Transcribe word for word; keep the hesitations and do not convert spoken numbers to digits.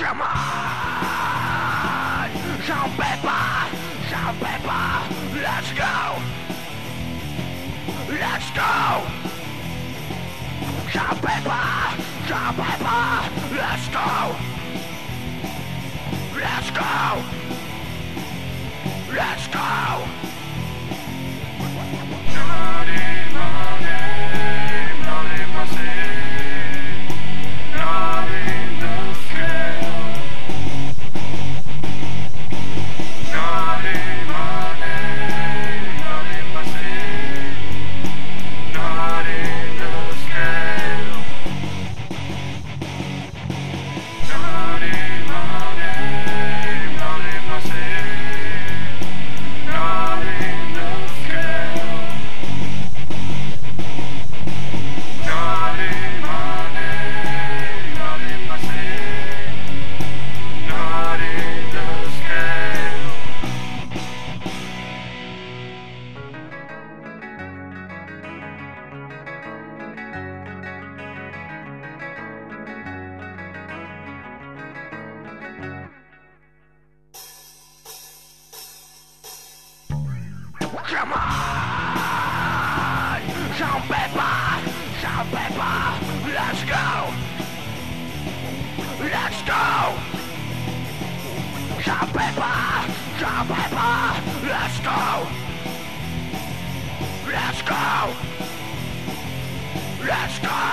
Come on! Some paper! Some paper! Let's go! Let's go! Some paper! Some paper! Let's go! Let's go! Let's go! Not in my name, not in my sin, not in the scale. Not in my name, not in my sin, not in the scale. Not in my name, not in my sin, not in the scale. Not in my name, not in my sin, not in the scale. Come on! Some paper! Some paper! Let's go! Let's go! Some paper! Some paper! Let's go! Let's go! Let's go!